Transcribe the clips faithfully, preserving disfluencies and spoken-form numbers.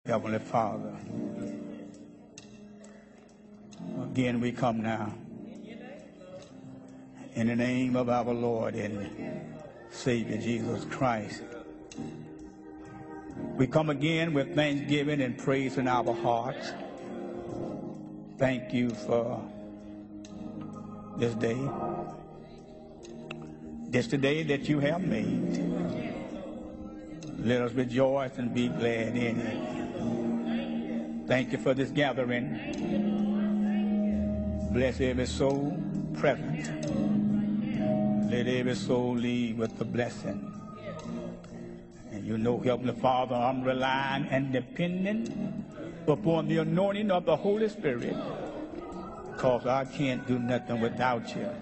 Heavenly Father, again we come now in the name of our Lord and Savior Jesus Christ. We come again with thanksgiving and praise in our hearts. Thank you for this day. This the day that you have made. Let us rejoice and be glad in it. Thank you for this gathering. Bless every soul present. Let every soul leave with the blessing. And you know, Heavenly Father, I'm relying and depending upon the anointing of the Holy Spirit, because I can't do nothing without you.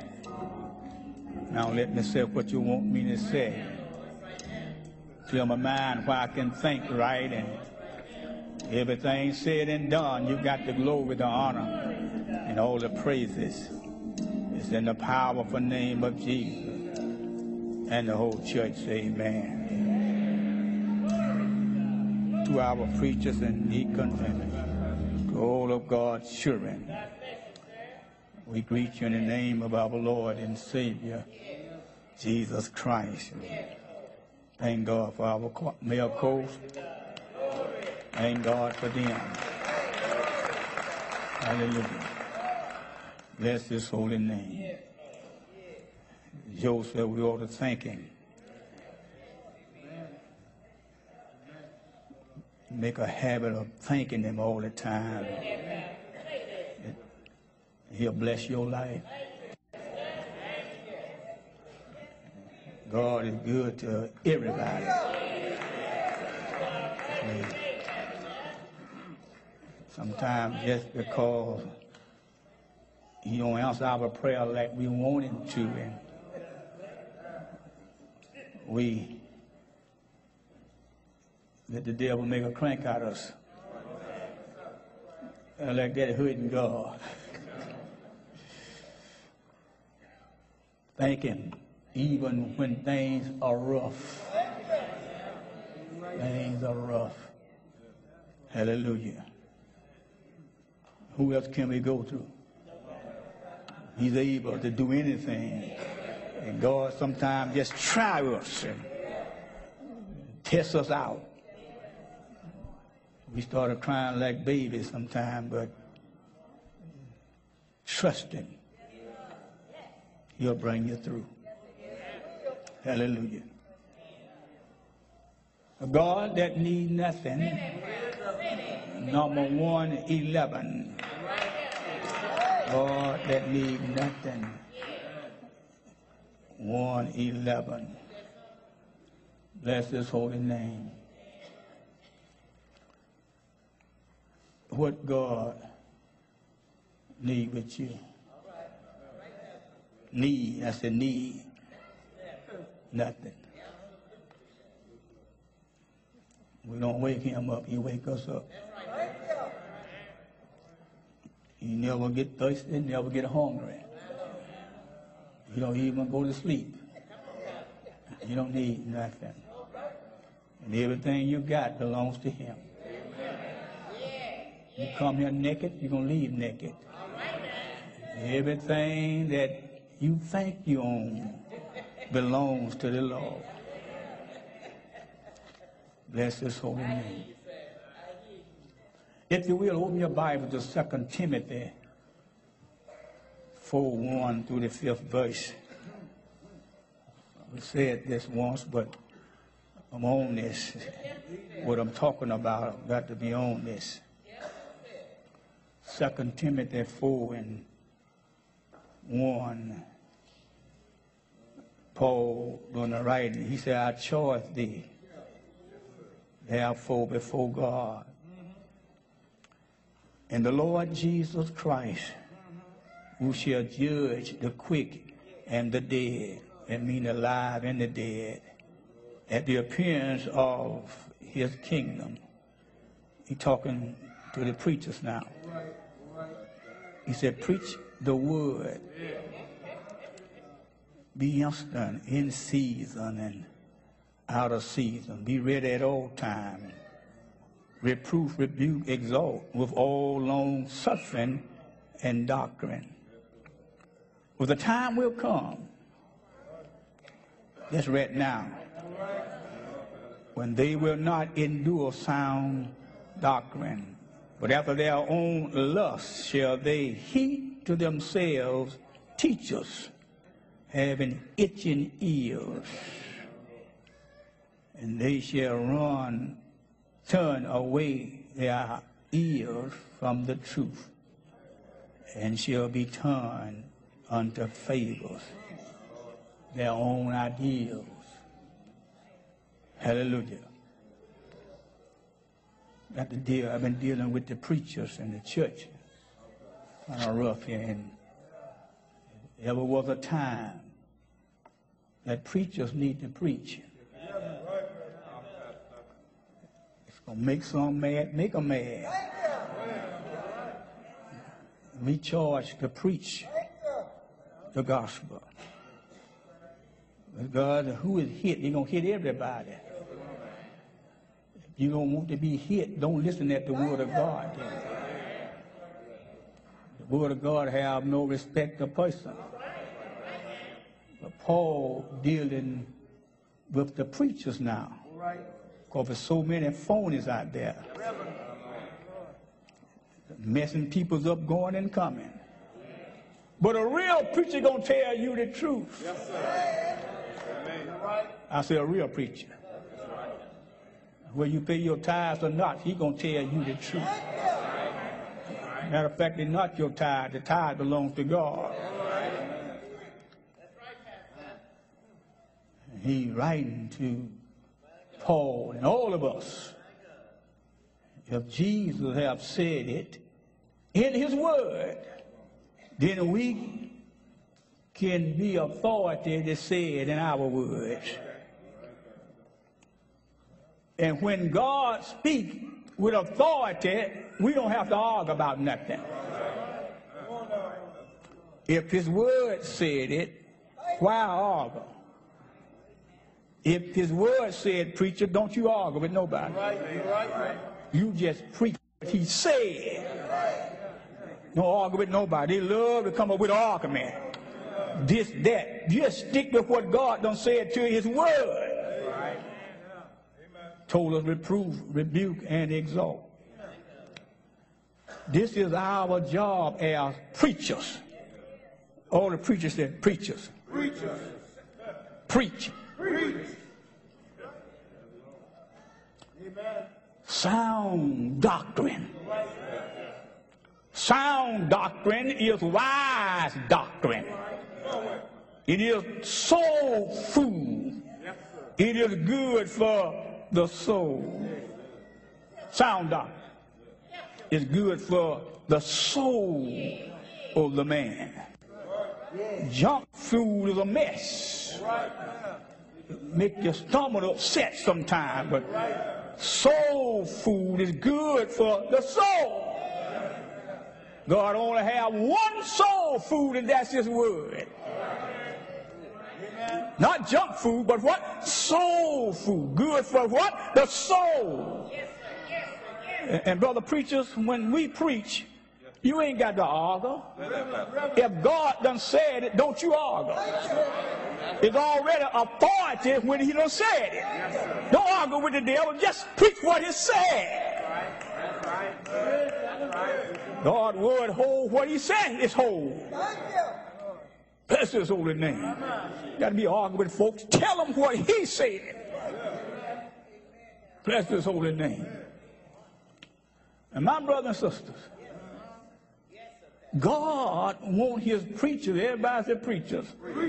Now let me say what you want me to say. Clear my mind where I can think right, and everything said and done, you got the glory, the honor, and all the praises. It's in the powerful name of Jesus. And the whole church say amen. To our preachers and deacons and to all of God's children, we greet you in the name of our Lord and Savior, Jesus Christ. Thank God for our male coast. Thank God for them. Hallelujah. Bless his holy name. Joe said we ought to thank him. Make a habit of thanking him all the time. He'll bless your life. God is good to everybody. Sometimes just because he don't answer our prayer like we want him to, and we let the devil make a crank out of us. And like that hurting God. Thank him even when things are rough. Things are rough. Hallelujah. Who else can we go to? He's able to do anything. And God sometimes just try us and test us out. We started crying like babies sometimes, but trust him. He'll bring you through. Hallelujah. A God that needs nothing. Number one eleven. God that needs nothing. one eleven. Bless his holy name. What God need with you? Need, that's a need. Nothing. We don't wake him up, he wake us up. You never get thirsty, never get hungry. You don't even go to sleep. You don't need nothing. And everything you got belongs to him. You come here naked, you're going to leave naked. Everything that you think you own belongs to the Lord. Bless his holy name. If you will, open your Bible to Second Timothy four one through the fifth verse. I said this once, but I'm on this. What I'm talking about, I've got to be on this. Second Timothy four and one. Paul on the right, he said, I charge thee, therefore before God and the Lord Jesus Christ, who shall judge the quick and the dead, and mean alive and the dead, at the appearance of his kingdom. He's talking to the preachers now. He said, preach the word. Be instant, in season and out of season. Be ready at all times. reproof, rebuke, exhort with all long suffering and doctrine. For the time will come, just right now, when they will not endure sound doctrine, but after their own lust shall they heap to themselves teachers having itching ears, and they shall run, turn away their ears from the truth, and shall be turned unto fables, their own ideals. Hallelujah. Got to deal, I've been dealing with the preachers in the church. Kind of rough here. And there ever was a time that preachers need to preach. It's going to make some mad, make them mad. We charge to preach the gospel. But God, who is hit? He's going to hit everybody. If you don't want to be hit, don't listen at the word of God. Then. The word of God have no respect of person. But Paul dealing with the preachers now. Because there's so many phonies out there. Messing people up, going and coming. But a real preacher gonna tell you the truth. Yes, sir. I say a real preacher. Whether you pay your tithes or not, he gonna tell you the truth. Matter of fact, it's not your tithe. The tithe belongs to God. And he writing to Paul and all of us. If Jesus have said it in his word, then we can be authority to say it in our words. And when God speaks with authority, we don't have to argue about nothing. If his word said it, why argue? If his word said, preacher, don't you argue with nobody. You just preach what he said. Don't argue with nobody. They love to come up with an argument. This, that. Just stick with what God done said to his word. Told us reprove, rebuke, and exalt. This is our job as preachers. All the preachers said preachers. Preachers. Preach. Preach. Amen. Sound doctrine. Sound doctrine is wise doctrine. It is soul food. It is good for the soul. Sound doctrine is good for the soul of the man. Junk food is a mess. Make your stomach upset sometimes, but soul food is good for the soul. God only have one soul food, and that's his word. Not junk food, but what? Soul food. Good for what? The soul. And, and brother preachers, when we preach, you ain't got to argue. If God done said it, don't you argue. It's already authority when he done said it. Don't argue with the devil, just preach what he said. God's word hold what he said is hold. Bless his holy name. You got to be arguing with folks. Tell them what he said. Bless his holy name. And my brothers and sisters, God wants his preachers, everybody said preachers.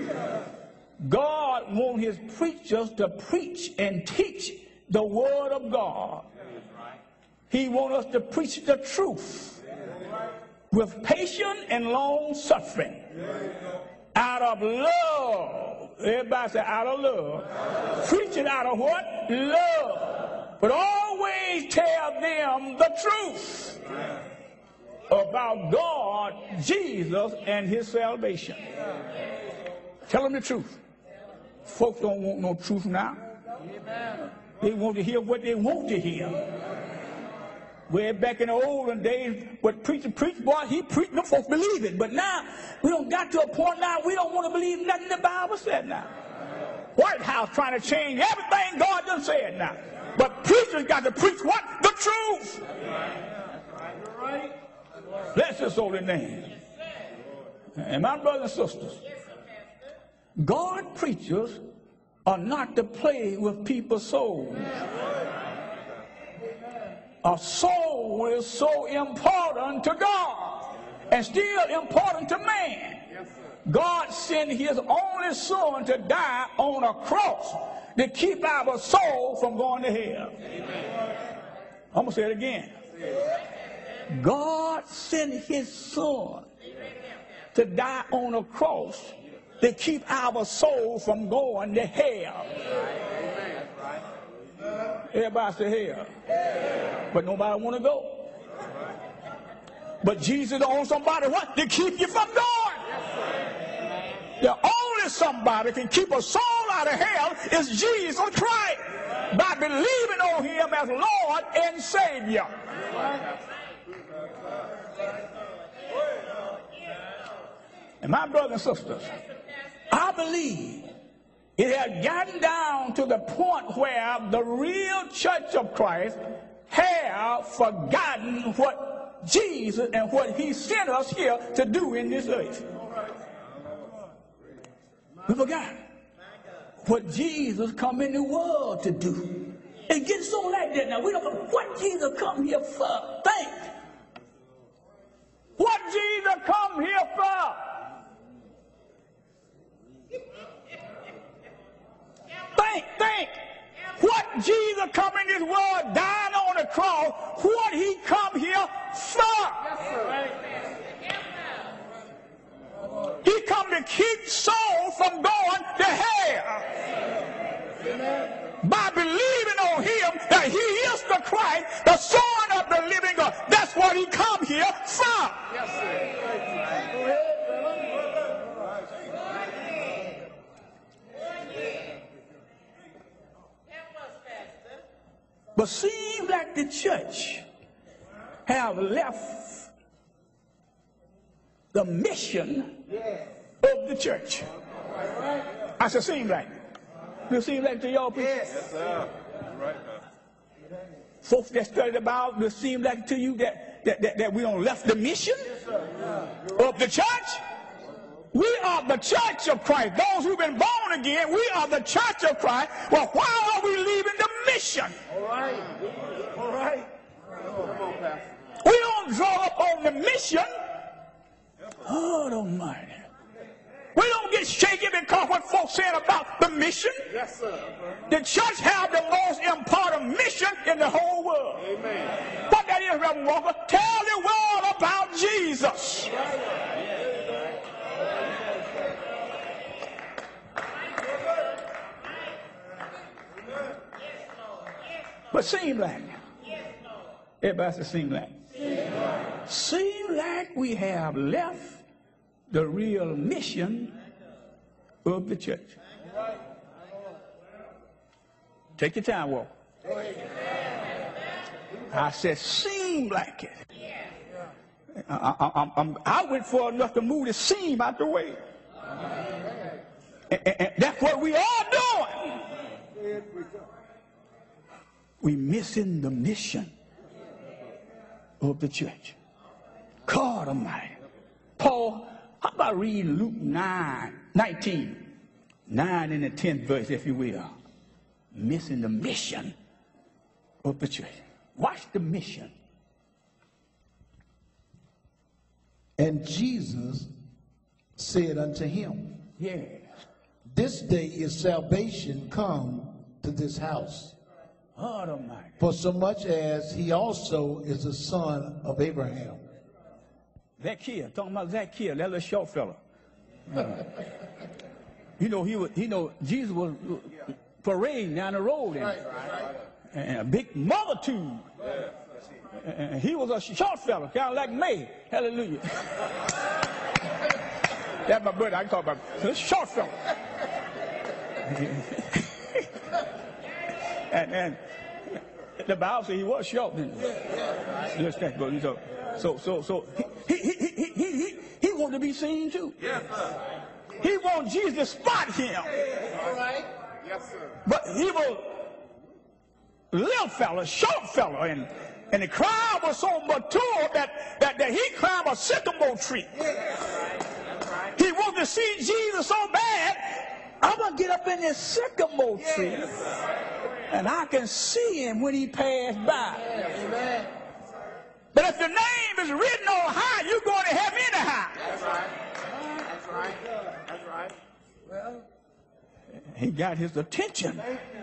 God wants his preachers to preach and teach the word of God. He wants us to preach the truth with patience and long suffering. Out of love. Everybody say out of love. Preach it out of what? Love. But always tell them the truth about God, Jesus, and his salvation. Tell them the truth. Folks don't want no truth now. They want to hear what they want to hear. Way back in the olden days, what preacher preached, boy, he preached, no folks believe it. But now, we don't got to a point now, we don't want to believe nothing the Bible said now. White House trying to change everything God done said now. But preachers got to preach what? The truth. Bless his holy name. And my brothers and sisters, God preachers are not to play with people's souls. A soul is so important to God and still important to man. God sent his only son to die on a cross to keep our soul from going to hell. I'm going to say it again. God sent his son to die on a cross to keep our soul from going to hell. Everybody say hell. But nobody want to go. But Jesus owns somebody what? To keep you from going. The only somebody can keep a soul out of hell is Jesus Christ by believing on him as Lord and Savior. And my brothers and sisters, I believe it has gotten down to the point where the real church of Christ have forgotten what Jesus and what he sent us here to do in this earth. We forgot what Jesus come in the world to do. It gets so like that now. We don't know what Jesus come here for. Think. What Jesus come here for? Think, think. What Jesus come in this world, dying on the cross, what he come here for? He come to keep soul from going to hell. By believing on him that he is the Christ, the Son of the living God. That's what he come here for. Yes, sir. But seems like the church have left the mission of the church. I said, seem like. Does it seem like to y'all people? Yes, sir. Right. Folks that study the Bible, does it seem like to you that, that, that, that we don't left the mission of the church? We are the church of Christ. Those who've been born again, we are the church of Christ. Well, why are we leaving the mission? All right. All right. We don't draw up on the mission. Oh, Almighty. We don't get shaky because what folks saying about the mission. Yes, sir. The church have the most important mission in the whole world. Amen. What that is, Reverend Walker? Tell the world about Jesus. But seem like, everybody says seem like. Seem like we have left the real mission of the church. Take your time, Walker. I said, seem like it. I, I, I, I went for enough to move the seam out the way. And, and, and that's what we are doing. We missing the mission of the church. God Almighty. Paul, how about reading Luke nine, nineteen, nine in the tenth verse, if you will. Missing the mission of the church. Watch the mission. And Jesus said unto him, Yes. This day is salvation come to this house. God Almighty. For so much as he also is a son of Abraham. Zacchaeus, talking about Zacchaeus, that little short fella. Uh, you know, he was, you know, Jesus was parading down the road, and, right, right. and a big multitude. Yeah. And he was a short fella, kind of like me. Hallelujah. That's my brother. I can talk about this short fella. and, and The Bible says he was short, didn't it? Yes, that's good. So, so, so, so he, he, he, he, he, he, he wanted to be seen too. Yes, sir. He wanted Jesus to spot him. All right. Yes, sir. But he was a little fella, short fella, and and the crowd was so mature that that, that he climbed a sycamore tree. He wanted to see Jesus so bad. I'm gonna get up in this sycamore tree, and I can see him when he passed by. Amen. But if the name is written on high, you're going to heaven anyhow. That's right. That's right. That's right. Well, He got his attention.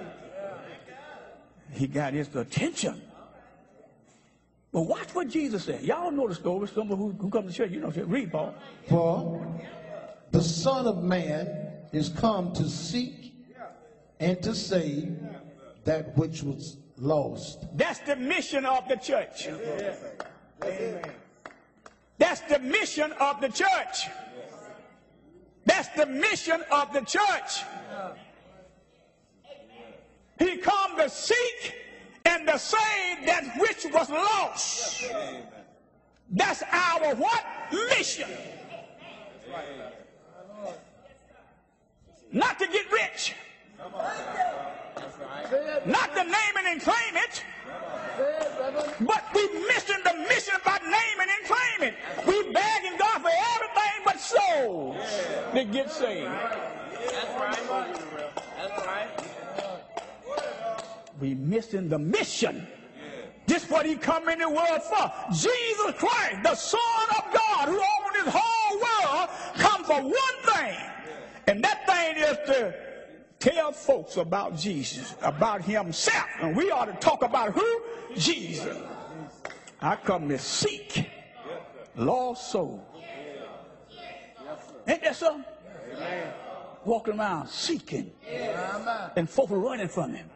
He got his attention. But watch what Jesus said. Y'all know the story. Someone who, who comes to church, you know, read, Paul. for the Son of Man is come to seek and to save that which was lost. That's the mission of the church. Amen. That's the mission of the church. That's the mission of the church. He come to seek and to save that which was lost. That's our what? Mission. Not to get rich. Not to name it and claim it. But we missing the mission about naming and claiming. We begging God for everything but souls that get saved. That's right. That's right. We missing the mission. This is what he come in the world for. Jesus Christ, the Son of God, who owned this whole world, come for one thing. And that thing is to tell folks about Jesus, about himself. And we ought to talk about who? Jesus. I come to seek lost souls. Ain't that so? Walking around seeking. And folks are running from him.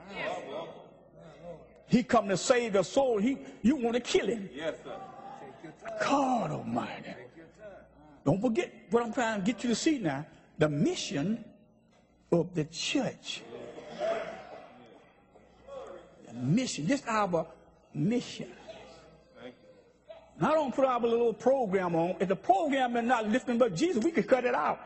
He come to save the soul. He, you want to kill him. Yes, sir. God Almighty. Don't forget what I'm trying to get you to see now. The mission of the church. The mission. This is our mission. Now, I don't put our little program on. If the program is not lifting but Jesus, we can cut it out.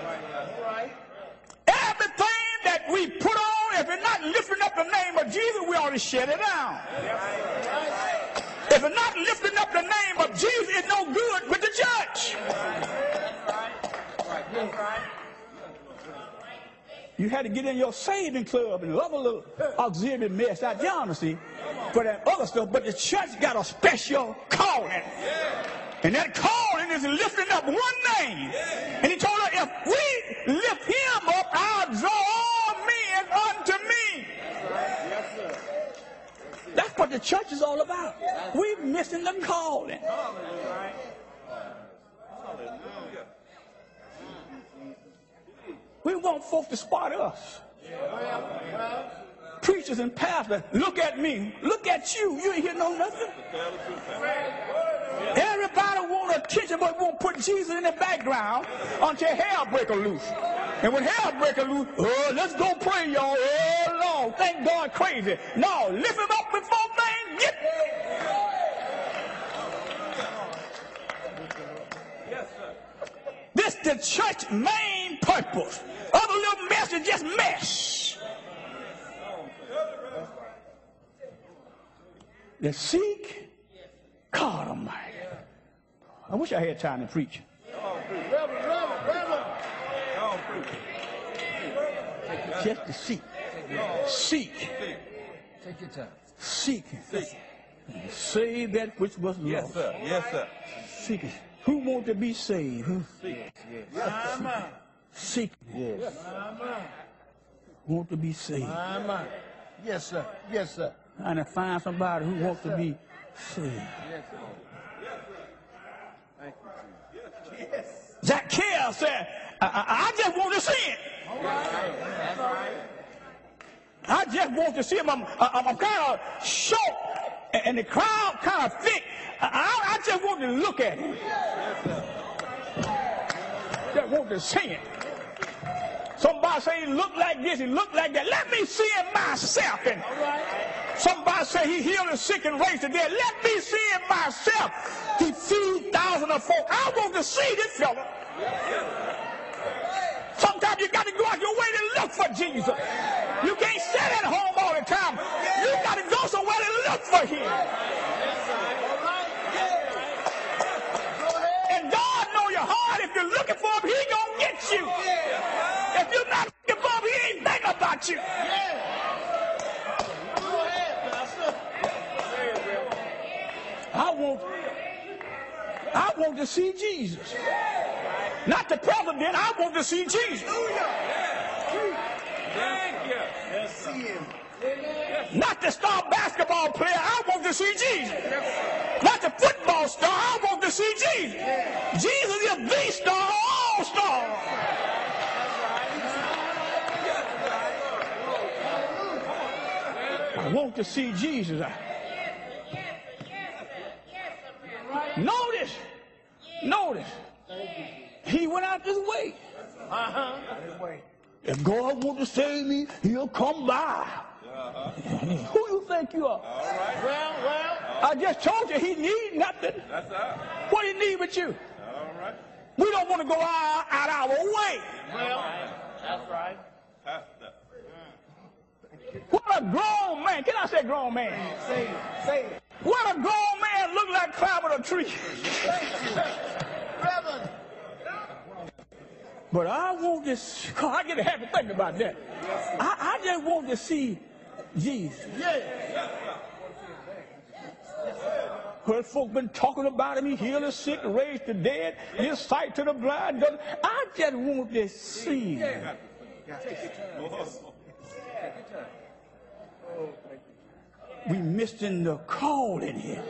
Everything that we put on, if it's not lifting up the name of Jesus, we ought to shut it down. If it's not lifting up the name of Jesus, it's no good with the church. You had to get in your saving club and love a little auxiliary mess out there, see, for that other stuff. But the church got a special calling. And that calling is lifting up one name. And he told us, if we lift him up, I'll draw all men unto me. That's what the church is all about. We're missing the calling. We want folks to spot us. Preachers and pastors, look at me, look at you. You ain't here know nothing. Everybody want attention, but won't put Jesus in the background until hell break loose. And when hell break loose, oh, let's go pray, y'all. Oh, Lord, thank God crazy. No, lift him up before things get. Yes, sir. This the church main purpose. Other little mess is just mess. They seek God Almighty. I wish I had time to preach. Just to seek. Seek. Take your time. Seek. Save that which was lost. Yes, sir. Yes, sir. Seek it. Who want to be saved? Who? Seek. Yes. Want to be saved. Yes, sir. Yes, sir. Trying to find somebody who wants to be saved. Zacchaeus said, I, I, I just want to see it. I just want to see him. I'm, I'm, I'm kind of short, and, and the crowd kind of thick. I, I just want to look at him. Just want to see it. Somebody say he looked like this, he looked like that. Let me see it myself. And Somebody say he healed the sick and raised the dead. Let me see it myself. He feed thousands of folk. I want to see this fella. Sometimes you got to go out your way to look for Jesus. You can't sit at home all the time. You got to go somewhere to look for him. And God know your heart. If you're looking for him, he gonna get you. If you're not looking for him, he ain't thinking about you. I want, I want to see Jesus. Not the president, I want to see Jesus. Not the star basketball player, I want to see Jesus. Not the football star, I want to see Jesus. Jesus is the star of all stars. I want to see Jesus. Notice, notice, he went out this way. Uh-huh. If God wants to save me, he'll come by. Uh-huh. Who you think you are? All right. Well, well. I just told you he need nothing. That's right. What he need with you? All right. We don't want to go out, out our way. Well, that's right. What a grown man. Can I say grown man? Say it. Say it. What a grown man look like climbing a tree. But I want this, I get a happy thinking about that. I, I just want to see Jesus. Heard folk been talking about him. He healed the sick, raised the dead, his sight to the blind. I just want to see him. We missing the calling here.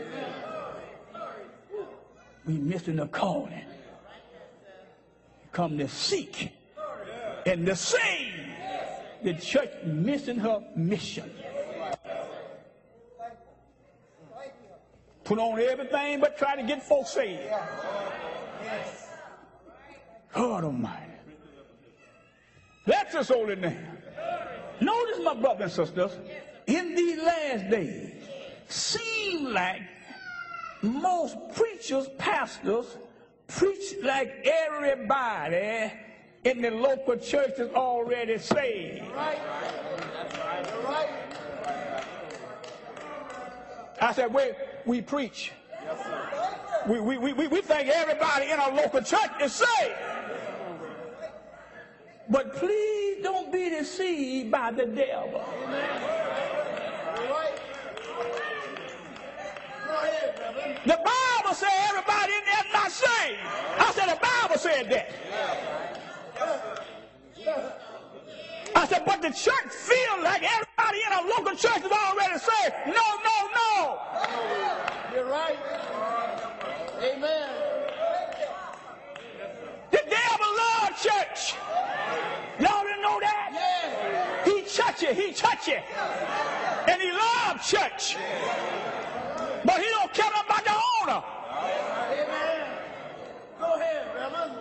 We missing the calling. Come to seek and to save. The church missing her mission. Put on everything but try to get folks saved. God Almighty. That's his holy name. Notice, my brothers and sisters, in these last days, seem like most preachers, pastors, preach like everybody in the local church is already saved. Right. That's right. Right. I said, we, we preach. Yes, sir. We, we, we, we think everybody in our local church is saved. But please don't be deceived by the devil. The Bible said everybody in there is not saved. I said the Bible said that. I said, but the church feels like everybody in a local church is already saved. No, no, no. You're right. Amen. The devil loves church. Y'all didn't know that? Yeah. He churchy, he churchy. And he loves church. But he don't care about the owner. Amen. Go ahead, Reverend.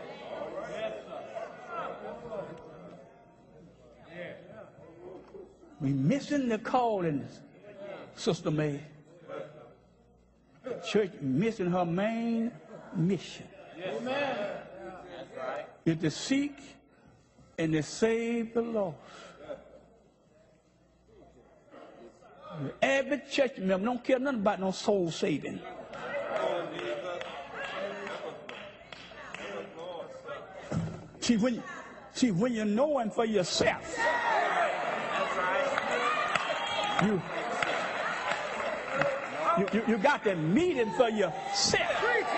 We missing the calling, Sister May. The church missing her main mission. Amen. Is to seek and to save the lost. Every church member don't care nothing about no soul saving. See, when you, see, when you know him for yourself, you, you, you, you got to meet him for yourself.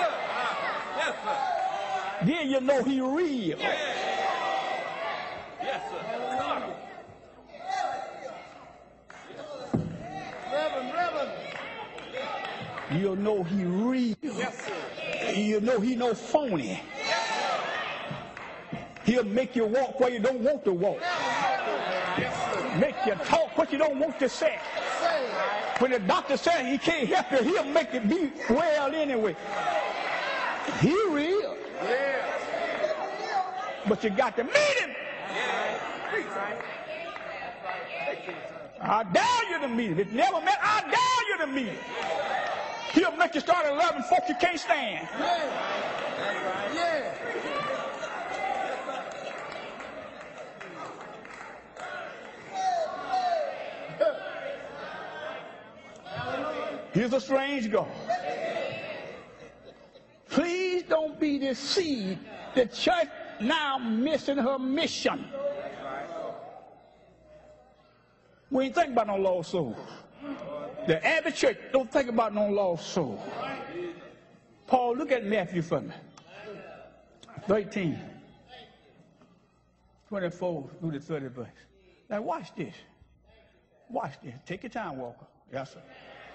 Then you know he real. Yes, sir. Reverend, Reverend. You'll know he real. Yes, sir. You'll know he no phony. He'll make you walk where you don't want to walk. Yes, make you talk what you don't want to say. When the doctor says he can't help you, he'll make it be well anyway. He real. Yeah. But you got to meet him. I dare you to meet him. If you never met, I dare you to meet him. He'll make you start loving folk you can't stand. Yeah. Yeah. Here's a strange God. Please don't be deceived. The church now missing her mission. We ain't thinking about no lost soul. The average church don't think about no lost soul. Paul, look at Matthew for me. thirteen, twenty-four through the thirty verse. Now watch this. Watch this. Take your time, Walker. Yes, sir.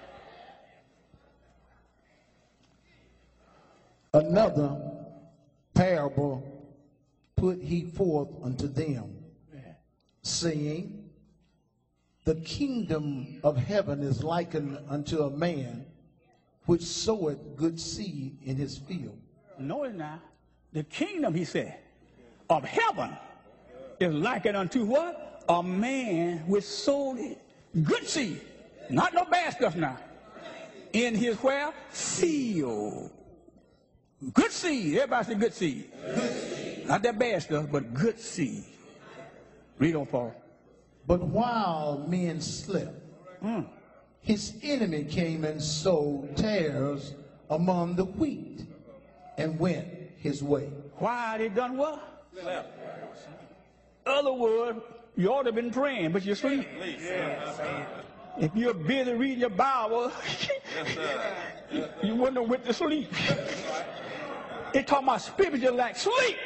Another parable put he forth unto them, saying, the kingdom of heaven is likened unto a man which soweth good seed in his field. Notice now, the kingdom, he said, of heaven is likened unto what? A man which sowed good seed. Not no bad stuff now. In his where? Field. Good seed. Everybody say good seed. Good seed. Not that bad stuff, but good seed. Read on, Paul. But while men slept, Mm. his enemy came and sowed tares among the wheat and went his way. Why they done what? Other words, you ought to have been praying, but you're asleep. If you're busy reading your Bible, you wouldn't have went to sleep. It's talking about spiritual like sleep.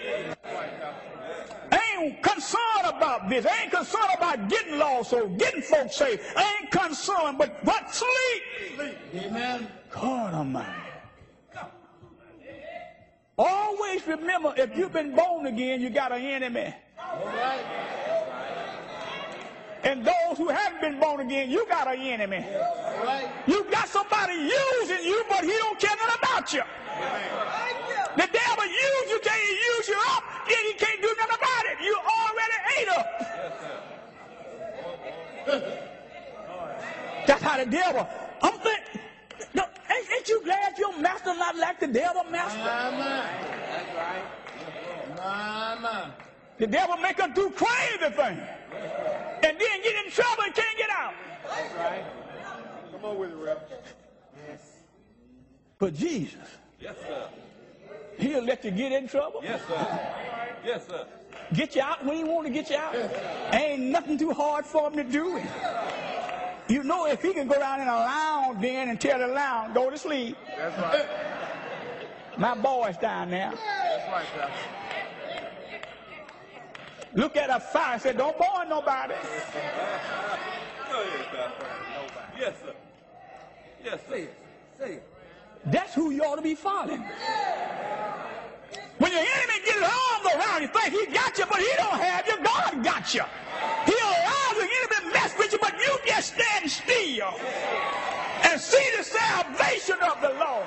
I ain't concerned about this. I ain't concerned about getting lost or getting folks saved. I ain't concerned, but what? Sleep. Amen. God Almighty. Always remember, if you've been born again, you got an enemy. All right. And those who haven't been born again, you got an enemy. All right. You got somebody using you, but he don't care nothing about you. The devil used you, can't use you up, and he can't do nothing about it. You already ate up. That's how the devil. I'm thinking, no, ain't, ain't you glad your master not like the devil master? Amen. That's right. Amen. The devil make us do crazy things, and then get in trouble and can't get out. That's right. Come on with it, Rep. Yes. But Jesus, Yes, sir. he'll let you get in trouble. Yes, sir. Yes, sir. Get you out when he want to get you out. Ain't nothing too hard for him to do. You know, if he can go down in a lounge then and tell the lounge, go to sleep. That's right. My boy's down there. That's right, sir. Look at a fire and say, don't burn nobody. Go ahead, Pastor. Yes, sir. Yes, sir. Say it. Say it. That's who you ought to be following. When your enemy gets his arms around you, think he got you, but he don't have you. God got you. He allows the enemy to mess with you, but you just stand still and see the salvation of the Lord.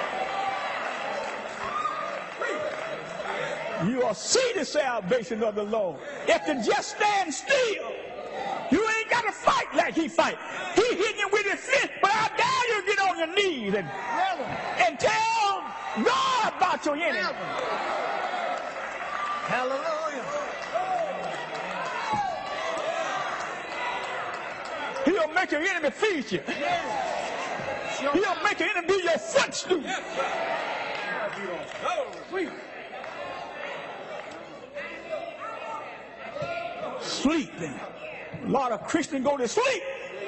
You will see the salvation of the Lord. If you just stand still, you ain't got to fight like he fight. He hitting you with his fist, but I dare you to get on your knees and, and tell God about your enemy. Hallelujah. He'll make your enemy feed you. He'll make your enemy be your footstool. Sleeping. A lot of Christians go to sleep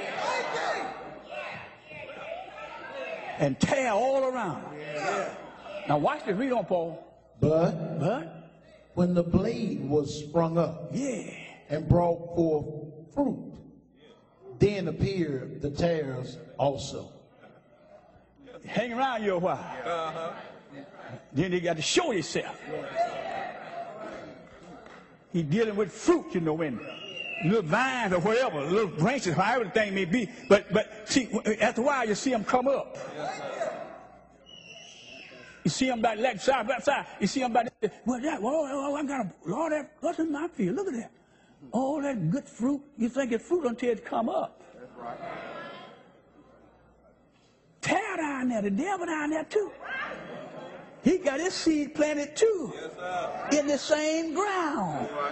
and tear all around. Now watch this. Read on, Paul. But But when the blade was sprung up yeah, and brought forth fruit, then appeared the tares also. hang around you a while. Uh-huh. Then they got to show himself. He's dealing with fruit, you know, in little vines or whatever, little branches, however the thing may be. But but see, after a while, you see them come up. You see them back left side, left side. You see them back there. Well, that, well, well, I got a Lord, that, what's in my field? Look at that. All that good fruit, you think it's fruit until it come up. That's right. Tear down there, the devil down there too. He got his seed planted too. Yes, sir. In the same ground. That's right.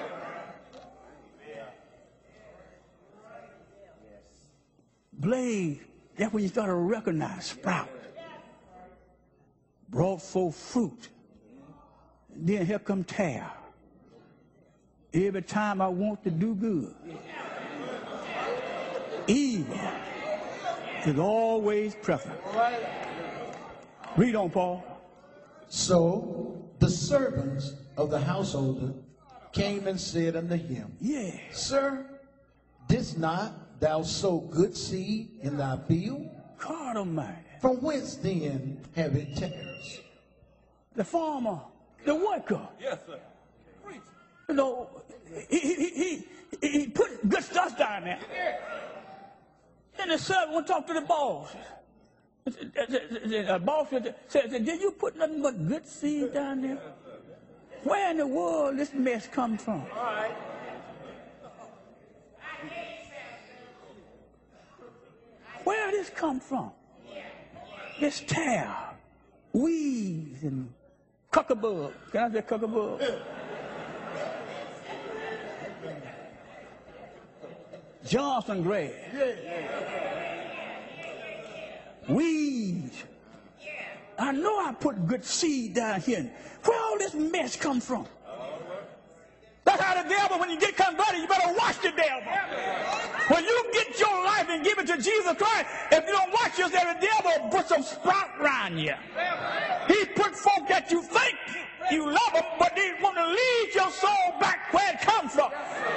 Blade, that's when you start to recognize sprout. Brought forth fruit. Then here come tear. Every time I want to do good, evil is always present. Read on, Paul. So the servants of the householder came and said unto him, Yeah. Sir, didst not thou sow good seed in thy field? God Almighty. From whence then have it tares? The farmer, the worker, Yes, sir. Preach. you know, he, he, he, he, he put good stuff down there. Then the servant went to talk to the boss. The boss said, did you put nothing but good seed down there? Where in the world this mess come from? All right. Where did this come from? This tear, weeds, and cuckabug. Can I say cuckabug? Johnson grass. Weeds. I know I put good seed down here. Where all this mess come from? That's how the devil, when you get converted, you better watch the devil. When you get your life and give it to Jesus Christ, if you don't watch yourself, the devil will put some sprout around you. He put folk that you think you love them, but they want to lead your soul back where it comes from.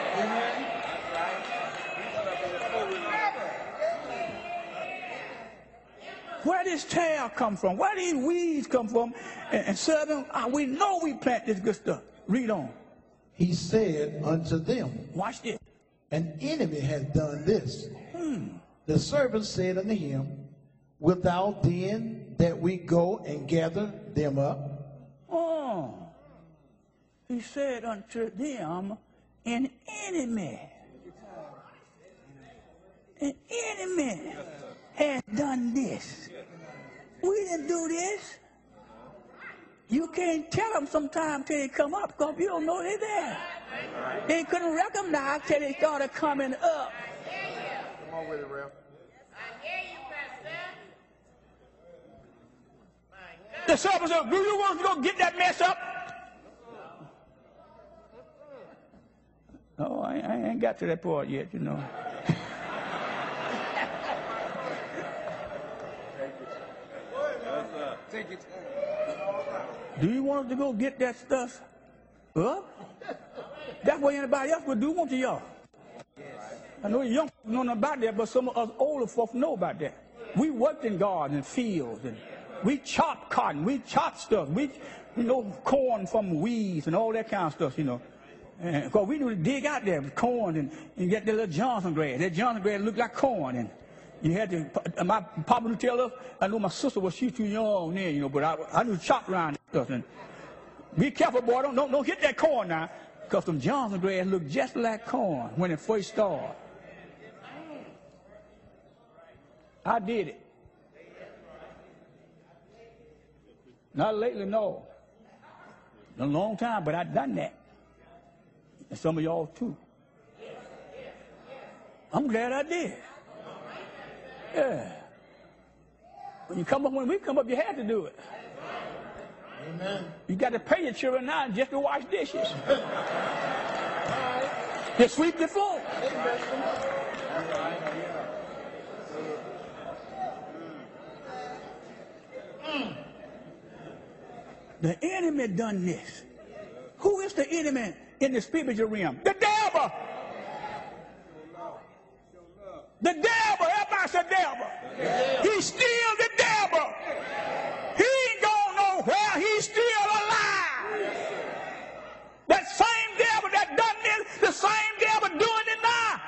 Where does tear come from? Where do these weeds come from? And, and servant, uh, we know we plant this good stuff. Read on. He said unto them, Watch this. An enemy has done this. Hmm. The servant said unto him, Wilt thou then that we go and gather them up? Oh. He said unto them, an enemy. An enemy has done this. We didn't do this. You can't tell them sometimes till they come up because you don't know they're there. They couldn't recognize till they started coming up. Come on with it, Rev. The servant said, do you want to go get that mess up? Oh, I, I ain't got to that part yet, you know. Take it. Do you want us to go get that stuff up? That's what anybody else would do, won't you, y'all? I know young people don't know about that, but some of us older folks know about that. We worked in gardens and fields, and we chopped cotton, we chopped stuff, we, you know, corn from weeds and all that kind of stuff, you know. Because we knew to dig out there with corn and, and get that little Johnson grass. That Johnson grass looked like corn, and you had to, my papa would tell us, I know my sister was, she too young then, you know, but I, I knew to chop around that stuff. And be careful, boy, don't, don't, don't hit that corn now, because them Johnson grass look just like corn when it first started. I did it. Not lately, no. A long time, but I done that. And some of y'all too. I'm glad I did. Yeah. When you come up, when we come up, you had to do it. Amen. You got to pay your children now just to wash dishes. To sweep the floor. Mm. The enemy done this. Who is the enemy in the spiritual realm? The devil. The devil. Everybody say devil. He's still the devil. He ain't going nowhere. He's still alive. That same devil that done this, the same devil doing it now.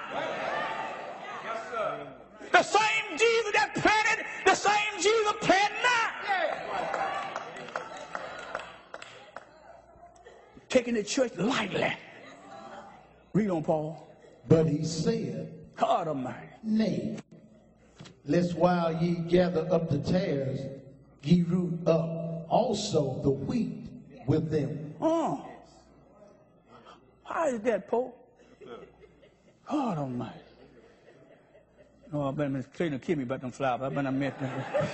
The same Jesus that planted, the same Jesus planting now. Taking the church lightly. Read on, Paul. But he said, God Almighty. nay, lest while ye gather up the tares, ye root up also the wheat with them. Oh. How is that, Paul? God Almighty. No, I've been trying to kill me about them flowers. I've been a mess.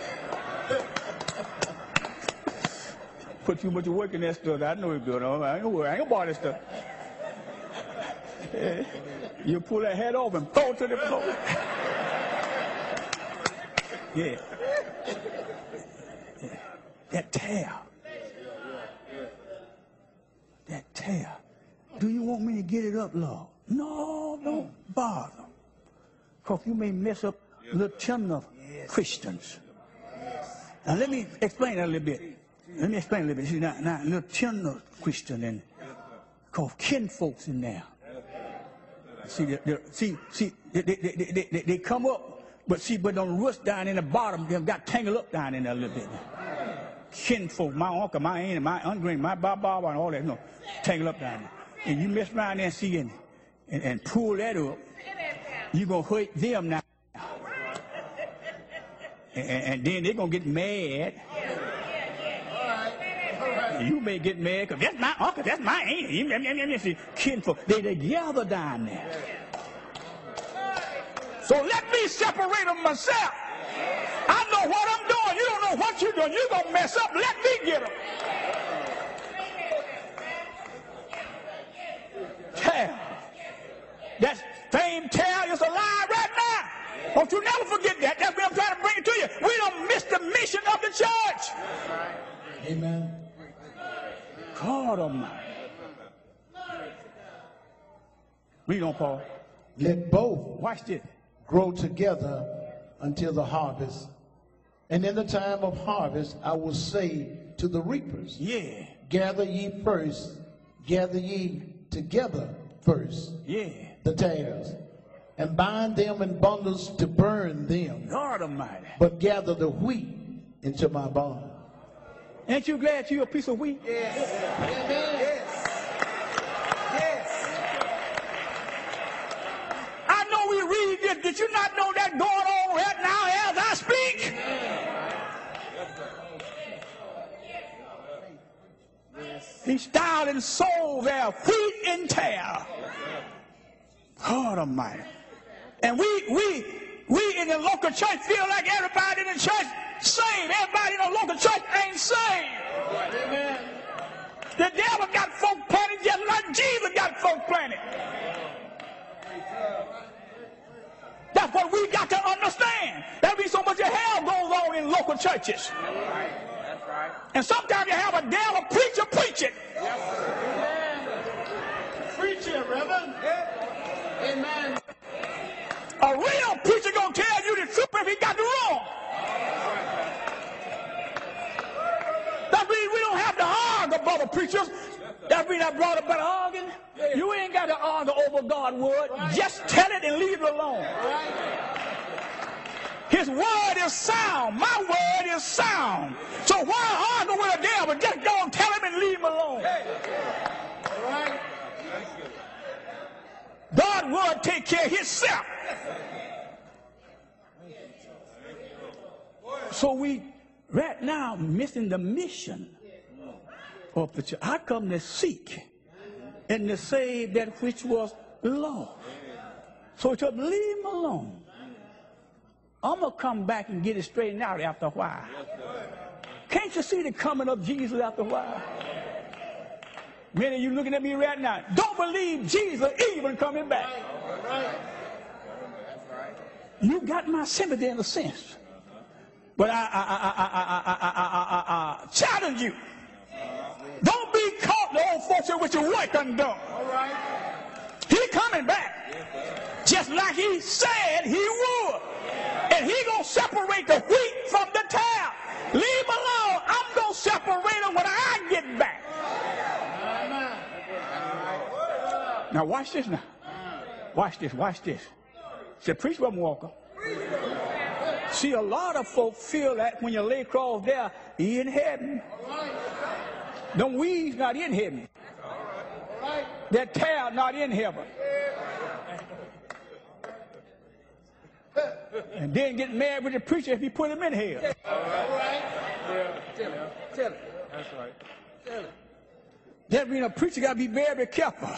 Put too much work in that stuff. I know it's good. I ain't gonna worry. I ain't gonna buy that stuff. Yeah. You pull that head off and throw it to the floor. Yeah. Yeah. That tear. That tear. Do you want me to get it up, Lord? No, don't bother. Because you may mess up little children of Christians. Now let me explain that a little bit. Let me explain a little bit. See, now, now little children of Christian and called kin folks in there. See, they're, they're, see, see, they, they, they, they, they come up, but see, but them roots down in the bottom, they've got tangled up down in there a little bit. Kin folk, my uncle, my aunt, my uncle, my baba, and all that, you know, tangled up down there. And you mess around there and see and, and, and pull that up, you're going to hurt them now. And, and then they're going to get mad. You may get mad because that's my uncle, that's my aunt. Kinfolk, they together down there. So let me separate them myself. I know what I'm doing. You don't know what you're doing. You're going to mess up. Let me get them. Tell. That same tale is alive right now. Don't you never forget that. That's what I'm trying to bring it to you. We don't miss the mission of the church. Amen. God Almighty. Read on, Paul. Let both Watch this. grow together until the harvest. And in the time of harvest, I will say to the reapers, Yeah. gather ye first, gather ye together first, Yeah. the tares, and bind them in bundles to burn them, God Almighty. but gather the wheat into my barn. Ain't you glad you're a piece of wheat? Yes. Yes. Yes. I know we read this. Did you not know that going on right now as I speak? He styled and sold their wheat and tare. God Almighty. And we, we, we in the local church feel like everybody in the church saved. Everybody in the local church ain't saved. Amen. The devil got folk planted just like Jesus got folk planted. That's what we got to understand. There'll be so much hell goes on in local churches. That's right. And sometimes you have a devil preacher preaching. Preach it, Reverend. Amen. A real preacher gonna tell you the truth if he got the wrong. That means we don't have to argue, brother preachers. That means I brought up better arguing. You ain't got to argue over God's word. Just tell it and leave it alone. His word is sound. My word is sound. So why argue with the devil? Just go and tell him and leave him alone. God's word take care of himself. So we right now missing the mission of the church. I come to seek and to save that which was lost. So to leave him alone. I'm going to come back and get it straightened out after a while. Can't you see the coming of Jesus after a while? Many of you looking at me right now, don't believe Jesus even coming back. You got my sympathy in a sense. But I, I, I, I, I, I, I, I, I, I challenge you. Don't be caught the old folks with your work undone. He coming back. Just like he said he would. And he gonna separate the wheat from the tare. Leave him alone. I'm gonna separate them when I get back. Now watch this now. Watch this, watch this. Say, preach, Brother Walker. See, a lot of folk feel that when you lay across there, he in heaven. Them weeds not in heaven. That tare not in heaven. And then get mad with the preacher if he put him in hell. All right. Yeah. Tell him. Tell him. That's right. Tell him. That means a preacher got to be very careful.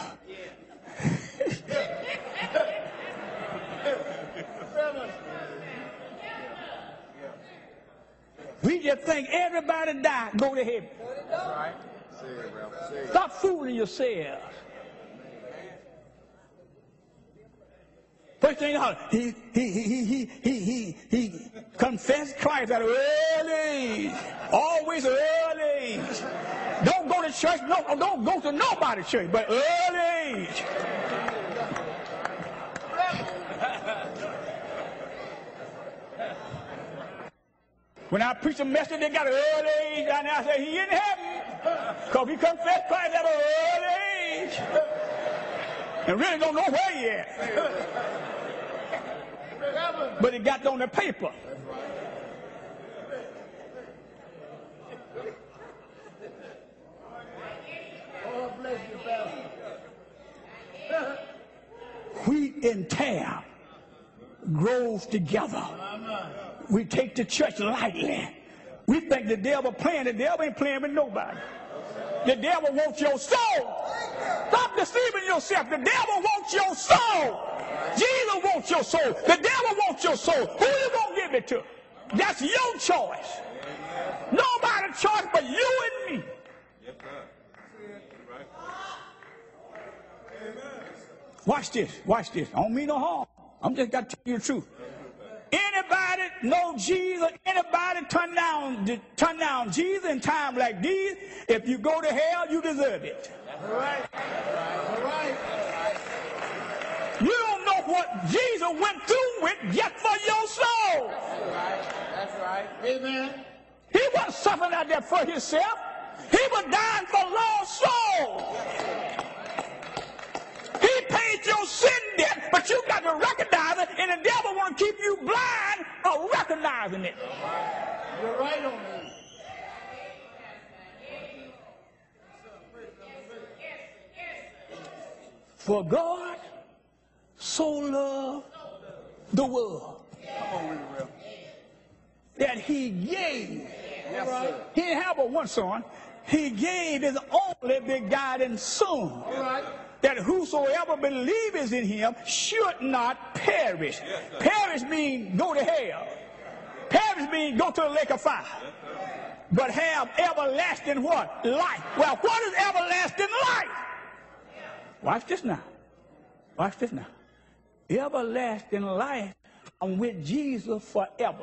We just think everybody died, go to heaven. That's right. Say it, Ralph. Say it. Stop fooling yourselves. First thing out, he he he he he he he confessed Christ at an early age. Always early age. Don't go to church. No, don't go to nobody's church, but early age. When I preach a message, they got an early age, and I say he in heaven, because he confessed Christ at an early age, and really don't know where he at. But it got on the paper. Wheat and tare grows together. We take the church lightly. We think the devil playing. The devil ain't playing with nobody. The devil wants your soul. Stop deceiving yourself. The devil wants your soul. Jesus wants your soul. The devil wants your soul. Who you gonna give it to? That's your choice. Nobody's choice but you and me. Yes, sir. Watch this. Watch this. I don't mean no harm. I'm just got to tell you the truth. Anybody know Jesus? Anybody turn down turn down Jesus in times like these? If you go to hell, you deserve it. All right. All right. You don't know what Jesus went through with yet for your soul. That's right. That's right. Amen. He wasn't suffering out there for himself. He was dying for lost souls. He paid your sin debt, but you got to recognize it, and the devil want to keep you blind of recognizing it. You're right on that. For God so loved the world Come on with it, Ralph. that he gave. Yes, sir. He didn't have but one son. He gave his only begotten son. All right. That whosoever believes in him should not perish. Yes, Perish means go to hell. Perish means go to the lake of fire. Yes, But have everlasting what? Life. Well, what is everlasting life? Watch this now. Watch this now. Everlasting life, I'm with Jesus forever.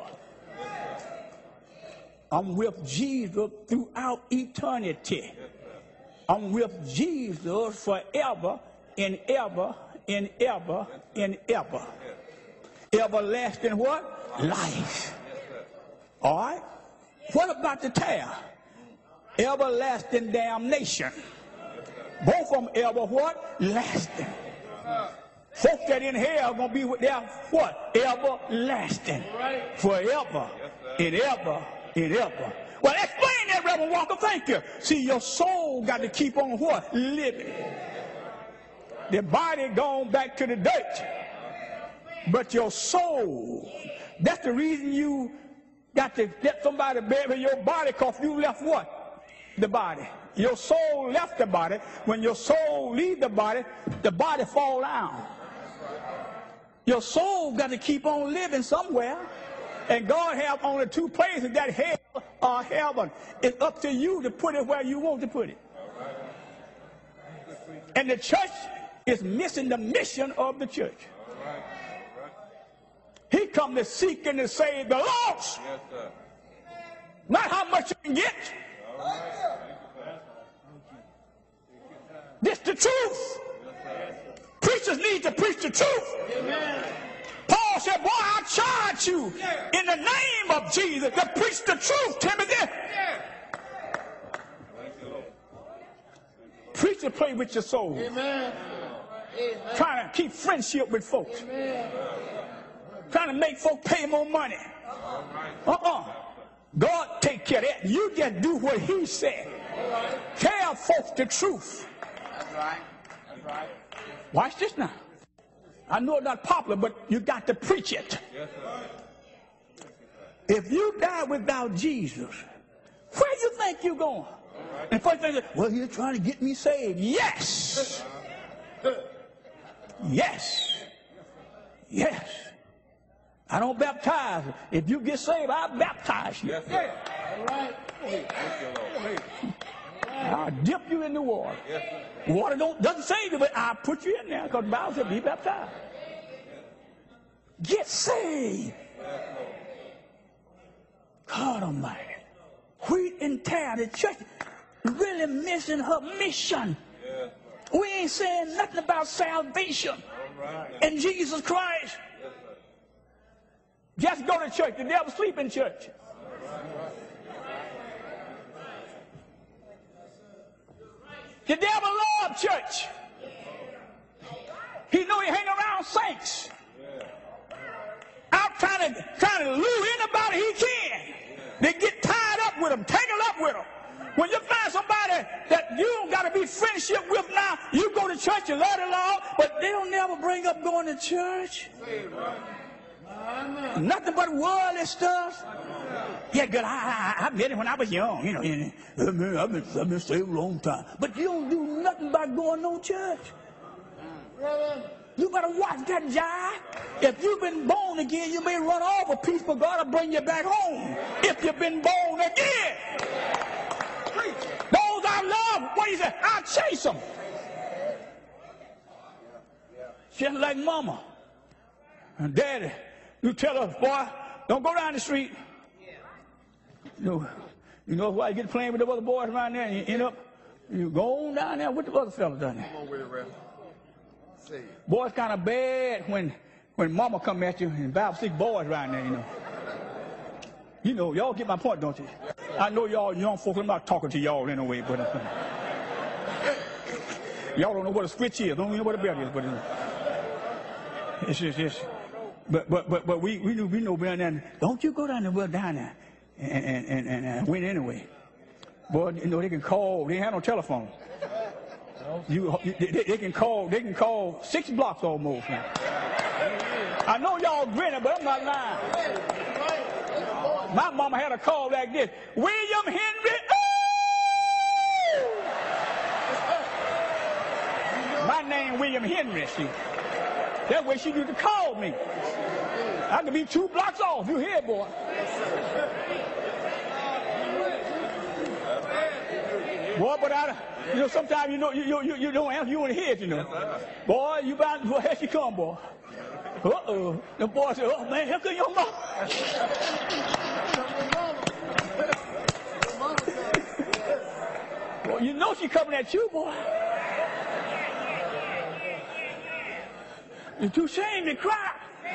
I'm with Jesus throughout eternity. I'm with Jesus forever and ever and ever and ever. Everlasting what? Life. All right? What about the tare? Everlasting damnation. Both of them ever what? Lasting. Folks that in hell are going to be with their what? Everlasting. Forever and ever and ever. Well, explain that, Reverend Walker. Thank you. See, your soul got to keep on what? Living. The body gone back to the dirt. But your soul, that's the reason you got to let somebody bury your body, because you left what? The body. Your soul left the body. When your soul leave the body, the body fall down. Your soul got to keep on living somewhere. And God have only two places, that hell or heaven. It's up to you to put it where you want to put it. And the church is missing the mission of the church. He come to seek and to save the lost. Yes, sir. Not how much you can get. This the truth. Preachers need to preach the truth. Amen. Paul said, boy, I charge you in the name of Jesus to preach the truth, Timothy. Preacher play with your soul. Amen. Amen. Trying to keep friendship with folks. Amen. Trying to make folks pay more money. Uh-uh. God take care of that. You just do what he said. Tell folks the truth. That's right. That's right. Watch this now. I know it's not popular, but you got to preach it. Yes, sir. If you die without Jesus, where do you think you're going? Right. And first thing is, well, he's trying to get me saved. Yes. Yes. Yes. I don't baptize. If you get saved, I baptize you. Yes, sir. All right. Thank you, Lord. I'll dip you in the water. Yes, Water don't, doesn't save you, but I'll put you in there because the Bible said be baptized. Get saved. God Almighty. Wheat and tear, the church really missing her mission. yes. We ain't saying nothing about salvation All right. in Jesus Christ. Yes, sir. Just go to church. The devil sleep in church. The devil loves church. He know he hang around saints. Out trying to trying to lure anybody he can. They get tied up with him, tangled up with him. When you find somebody that you don't got to be friendship with now, you go to church, you love the Lord, but they don't never bring up going to church. Nothing but worldly stuff. Yeah, good. I, I, I met him when I was young. You know, and, uh, man, I've been, I've been saved a long time. But you don't do nothing by going to church. You better watch that jive. If you've been born again, you may run off a piece, but God will bring you back home. If you've been born again. Those I love, what do you say? I'll chase them. Just like mama and daddy. You tell us, boy, don't go down the street. You know, you know why you get playing with the other boys around there and you end up, you go on down there with the other fellas down there. Come on with it, Reverend. Say it. Boy, it's kind of bad when when mama come at you and five, six boys around there, you know. You know, y'all get my point, don't you? I know y'all young folks, I'm not talking to y'all anyway, but uh, y'all don't know what a switch is, don't even know what a belt is, but uh, it's just, it's, but but but but we we know we know down there. Don't you go down there, well down there, and and and, and, and win anyway. Boy, you know they can call. They ain't have no telephone. You, they, they can call. They can call six blocks almost now. I know y'all grinning, but I'm not lying. My mama had a call like this: William Henry. Ooh! My name William Henry. See, that way she used to call me. I could be two blocks off. You hear, boy? Boy, but I, you know, sometimes you know you you you don't answer. You in the head, you know. Boy, you bound. Boy, here she come, boy. Uh oh. The boy said, "Oh man, here come your mama." Well, you know she coming at you, boy. You're too ashamed to cry.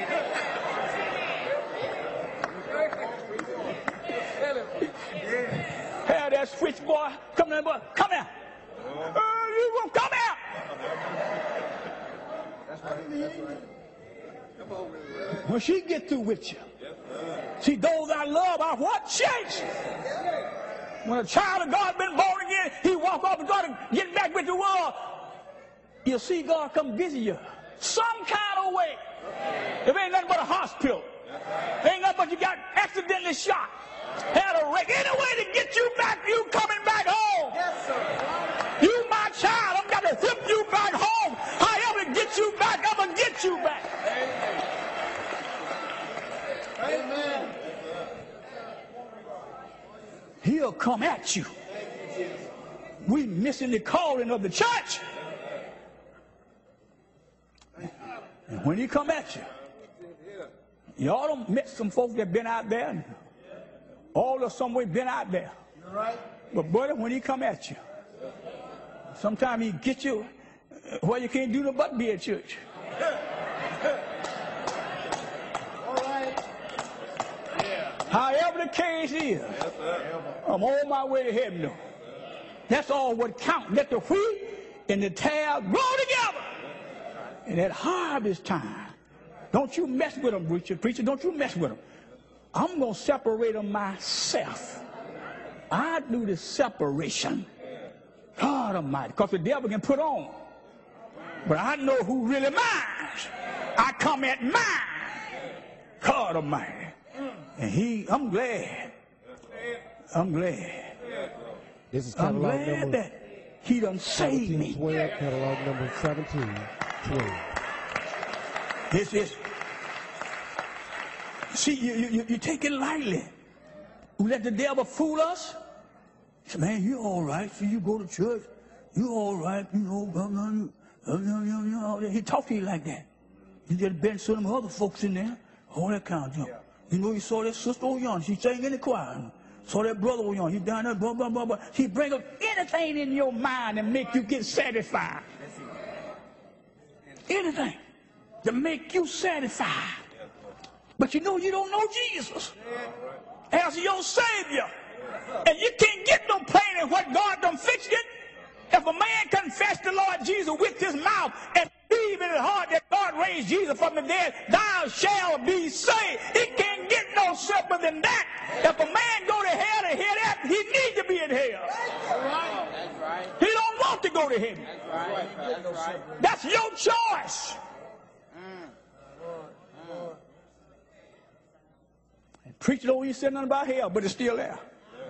Have that switch, boy. Come here, boy. Come here. Uh, you won't come here. That's right. That's right. Come on with it. When she get through with you, see, those I love are what? Chase. When a child of God been born again, he walk off and start getting back with the world. You'll see God come visit you some kind of way. If ain't nothing but a hospital, ain't nothing but you got accidentally shot, had a wreck, any way to get you back, you coming back home. Yes, sir. You my child, I'm got to whip you back home. However get you back, I'm gonna get you back. Amen. He'll come at you. We missing the calling of the church. And when he come at you, y'all don't met some folks that been out there. All of some way been out there. Right. But brother, when he come at you, sometimes he get you where you can't do no but be at church. All right. However the case is, I'm on my way to heaven though. That's all what counts. Let the wheat and the tare grow together. And at harvest time, don't you mess with them, preacher. Preacher, don't you mess with them. I'm going to separate them myself. I do the separation. God Almighty. Because the devil can put on. But I know who really minds. I come at mine. God Almighty. And he, I'm glad. I'm glad. This is I'm catalog glad number that he done saved me. twelve, catalog number seventeen twelve. This is. See, you, you, you take it lightly. We let the devil fool us. He said, man, you all right. See, you go to church. You all right. You know, blah, blah, blah, blah, blah. He talk to you like that. You just been some other folks in there. All that kind of junk. You know, you saw that sister over yonder. She sang in the choir. Saw that brother over yonder. He down there, blah, blah, blah, blah. He bring up anything in your mind and make you get satisfied. Anything to make you satisfied. But you know you don't know Jesus as your Savior. And you can't get no plain in what God done fixed it. If a man confess the Lord Jesus with his mouth and believe in his heart that God raised Jesus from the dead, thou shalt be saved. It can't get no simpler than that. If a man go to hell to hear that, he needs to be in hell. That's right. He don't want to go to heaven. That's right. That's right. That's your choice. And preacher don't even say nothing about hell, but it's still there.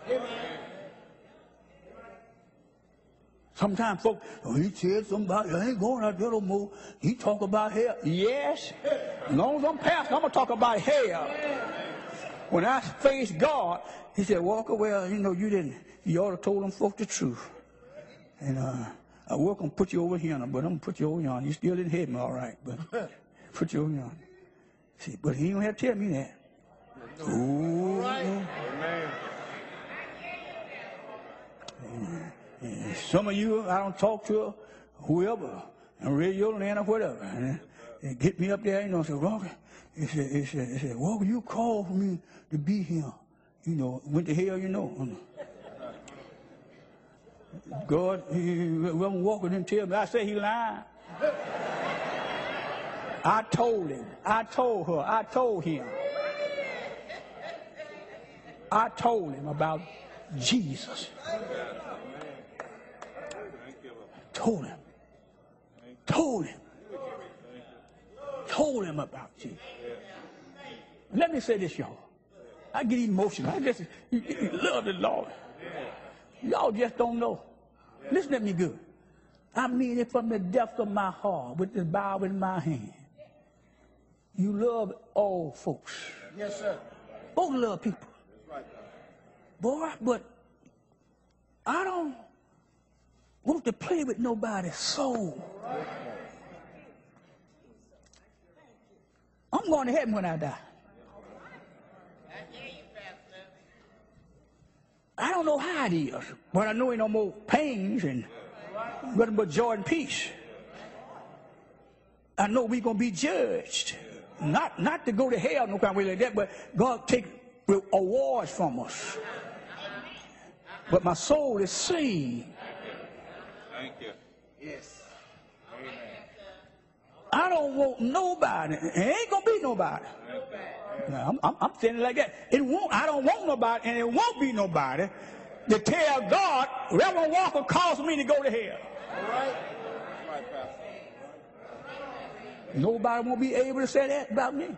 Sometimes folks, oh, he said somebody, I ain't going out there no more. He talk about hell. Yes. As long as I'm pastor, I'm going to talk about hell. When I faced God, he said, Walker, well, you know, you didn't, you ought to told them folks the truth. And uh, I will going to put you over here, but I'm going to put you over yonder. You still didn't hit me all right, but put you over yonder. See, but he don't have to tell me that. Ooh. Amen. And some of you, I don't talk to whoever, and radio land or whatever. And they get me up there, you know, and say, Walker, he said, he said, he said, Walker, you called for me to be here. You know, went to hell, you know. God, he wasn't walking and tell me. I said he lied. I told him. I told her. I told him. I told him about Jesus. Told him. Told him. Told him about Jesus. Let me say this, y'all. I get emotional. I just love the Lord. Y'all just don't know. Listen to me good. I mean it from the depths of my heart with this Bible in my hand. You love all folks. Yes, sir. Both love people. Boy, but I don't want to play with nobody's soul. I'm going to heaven when I die. I don't know how it is, but I know ain't no more pains and nothing but joy and peace. I know we're going to be judged. Not, not to go to hell, no kind of way like that, but God take awards from us. But my soul is saved. Thank you. Yes. I don't want nobody. It ain't gonna be nobody. Now, I'm, I'm, I'm saying it like that. It won't. I don't want nobody, and it won't be nobody to tell God, Reverend Walker caused me to go to hell. All right. Nobody won't be able to say that about me.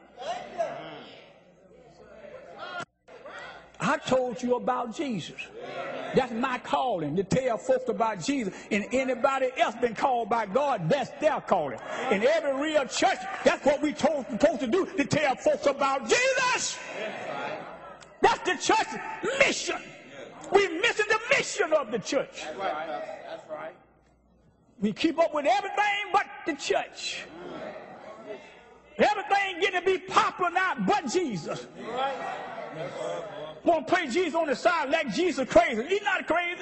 I told you about Jesus. That's my calling, to tell folks about Jesus. And anybody else been called by God, that's their calling. In every real church, that's what we told, supposed to do, to tell folks about Jesus. That's the church mission. We're missing the mission of the church. That's right. That's right. We keep up with everything but the church. Everything getting to be popular now but Jesus. Want to play Jesus on the side like Jesus crazy. He's not crazy.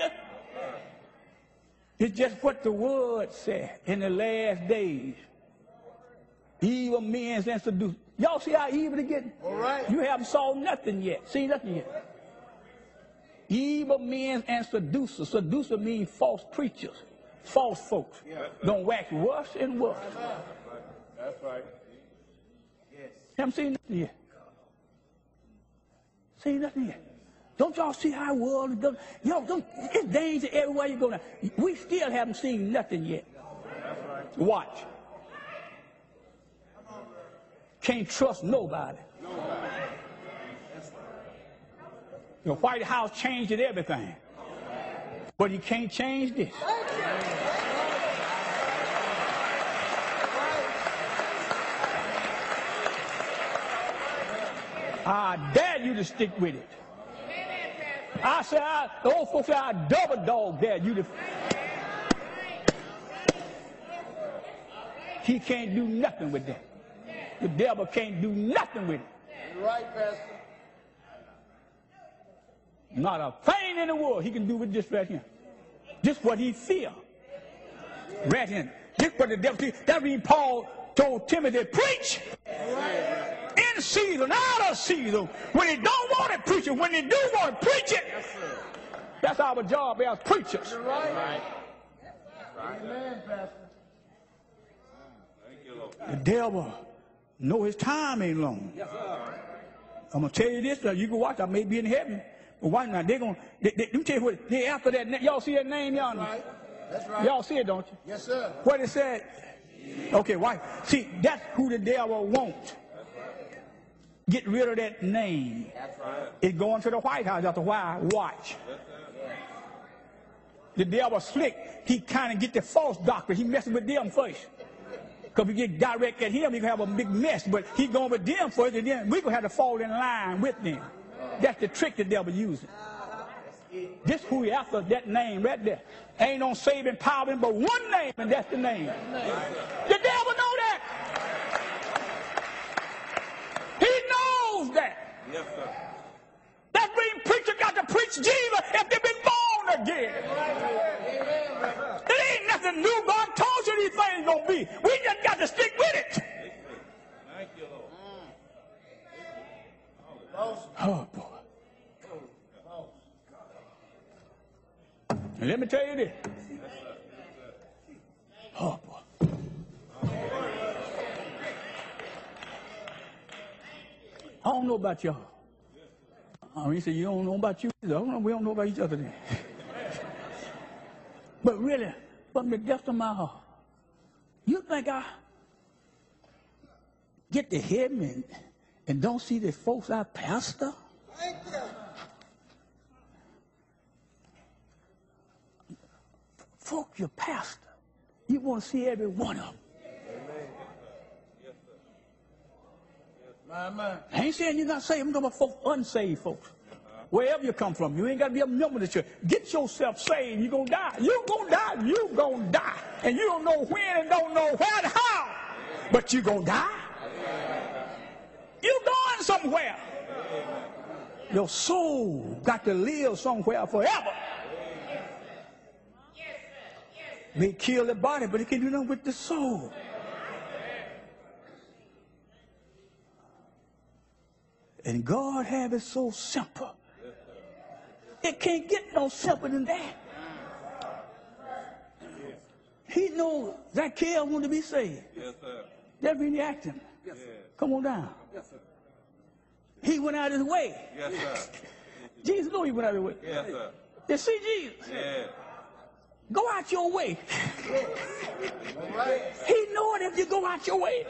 It's just what the word said in the last days. Evil men and seducers. Y'all see how evil it getting? All right. You haven't saw nothing yet. See nothing yet. Evil men and seducers. Seducer means false preachers. False folks. Yeah. Don't wax worse and worse. That's right. Yes. Haven't seen nothing yet. See nothing yet. Don't y'all see how the world is going? Yo, don't, it's danger everywhere you go now. We still haven't seen nothing yet. Watch. can't trust nobody. The White House changed everything, but he can't change this. I dare you to stick with it. I say, I, the old folks say, I double dog dare you to. He can't do nothing with that. The devil can't do nothing with it. You're right, Pastor. Not a thing in the world he can do with this right here. This what he feel. Right here. This what the devil. That means Paul told Timothy, preach. In season, out of season. When he don't want it, preach it. When he do want it, preach it. Yes, sir. That's our job as preachers. You're right. Right. Right. Amen, Pastor. The devil know his time ain't long. Yes, sir. I'm gonna tell you this. You can watch. I may be in heaven, but why not? They're gonna. They, they, let me tell you what. They after that. Y'all see that name, y'all? That's right. That's right. Y'all see it, don't you? Yes, sir. What it said. Okay, why? See, that's who the devil wants. Get rid of that name. That's right. It's going to the White House. That's why. Watch. The devil slick. He kind of get the false doctor. He messes with them first. Because if we get direct at him, we can have a big mess. But he going with them first, and then we going to have to fall in line with them. That's the trick the devil using. This who he after, that name right there. Ain't no saving power, but one name, and that's the name. The devil know that. He knows that. Yes, sir. That means preacher got to preach Jesus if they've been born again. It ain't nothing new. God told you these things gonna be. We just got to stick with it. Thank you, Lord. Oh boy. And let me tell you this. Oh boy. I don't know about y'all. I mean, he said, you don't know about you either. I don't know, we don't know about each other then. But really, from the depths of my heart, you think I get to heaven and, and don't see the folks I pastor? Thank you. Folk, your pastor. You want to see every one of them. My man. I ain't saying you're not saved. I'm talking about folks, unsaved folks. Wherever you come from, you ain't got to be a member of the church. Get yourself saved. You're going to die. You're going to die. You're going to die. And you don't know when and don't know where and how. But you're going to die. You're going somewhere. Your soul got to live somewhere forever. May kill the body, but it can't do nothing with the soul. And God have it so simple. It can't get no simpler than that. He knows Zacchaeus wanted to be saved. Yes, sir. That's really acting. Yes, sir. Come on down. Yes, sir. He went out his way. Yes, sir. Jesus knew he went out his way. Yes, sir. You see Jesus? Yeah. Go out your way. Right. He knew it if you go out your way.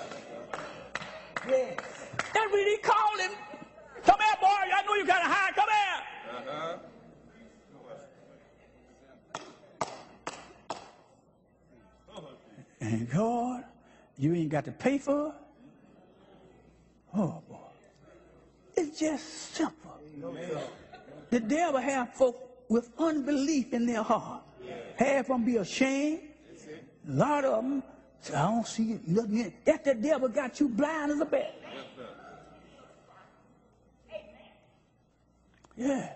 Yes. That's when he called him. Come here, boy. I know you got to hide. Come here. Uh-huh. And God, you ain't got to pay for it. Oh, boy. It's just simple. The devil have folk with unbelief in their heart. Half of them be ashamed. A lot of them say, I don't see it. Nothing in it. That's the devil got you blind as a bat. Yeah.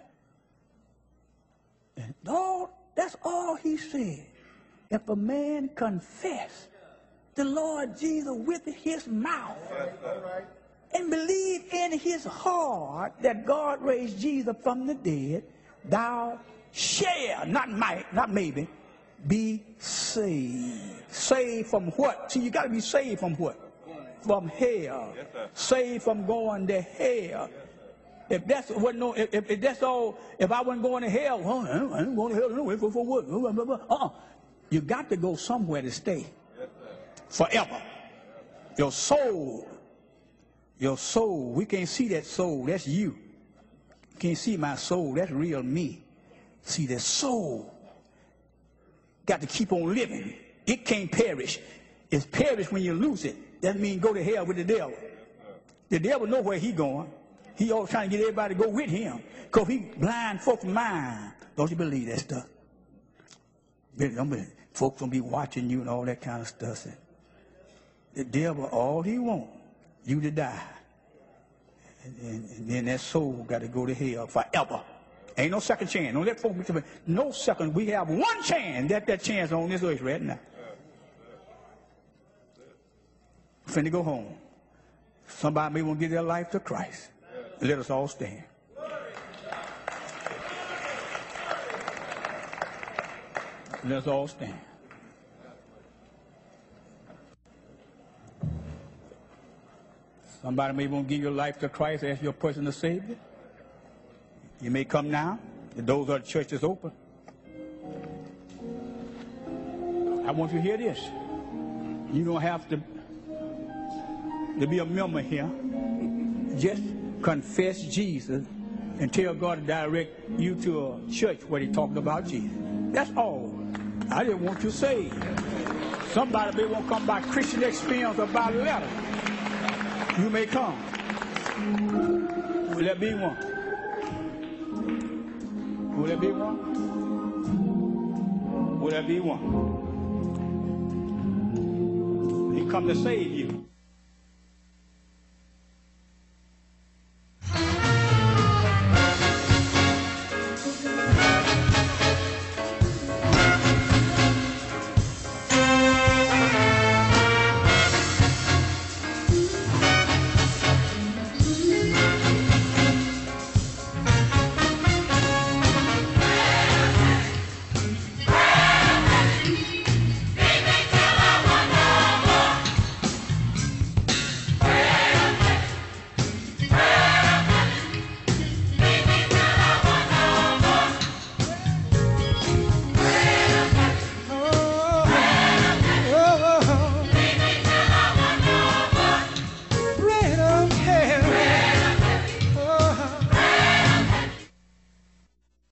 And all, that's all he said. If a man confess the Lord Jesus with his mouth and believe in his heart that God raised Jesus from the dead, thou shalt, not might, not maybe, be saved. Saved from what? See, you got to be saved from what? From hell. Yes, sir. Saved from going to hell. If that's what no, if, if, if that's all, if I wasn't going to hell, well, I ain't going to hell anyway. For, for what? Uh-uh. You got to go somewhere to stay forever. Your soul Your soul, we can't see that soul. That's you. You can't see my soul. That's real me. See, the soul got to keep on living. It can't perish. It's perished when you lose it. That means go to hell with the devil. The devil know where he going. He always trying to get everybody to go with him. Because he blind folks' mind. Don't you believe that stuff? Folks gonna be watching you and all that kind of stuff. The devil, all he want, you to die. And, and, and then that soul got to go to hell forever. Ain't no second chance. Don't let folks be saying, no second. We have one chance. That that chance on this earth right now. Finna go home. Somebody may want to give their life to Christ. Let us all stand. Let us all stand. Somebody may want to give your life to Christ as your personal Savior. You may come now. The doors of the church is open. I want you to hear this. You don't have to, to be a member here. Just confess Jesus and tell God to direct you to a church where they talked about Jesus. That's all. I didn't want you saved. Somebody may want to come by Christian experience or by letter. You may come. Will there be one? Will there be one? Will there be one? He come to save you.